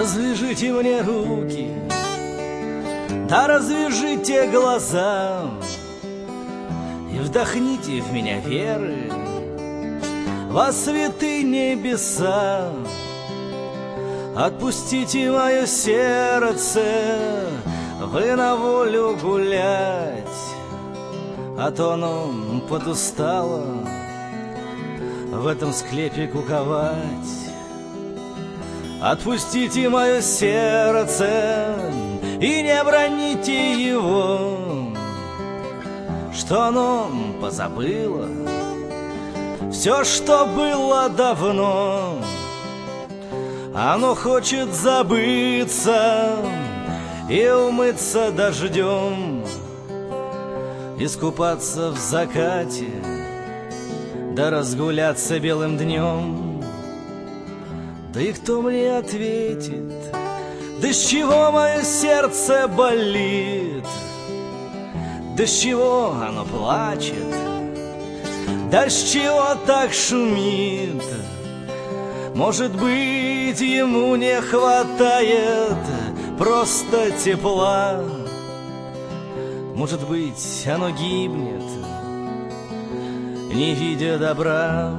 развяжите мне руки, да развяжите глаза и вдохните в меня веры во святые небеса. Отпустите мое сердце, вы на волю гулять, а то оно подустало в этом склепе куковать. Отпустите мое сердце и не броните его, что оно позабыло все, что было давно. Оно хочет забыться и умыться дождем, искупаться в закате, да разгуляться белым днем. Да и кто мне ответит, да с чего мое сердце болит, да с чего оно плачет, да с чего так шумит? Может быть, ему не хватает просто тепла, может быть, оно гибнет, не видя добра.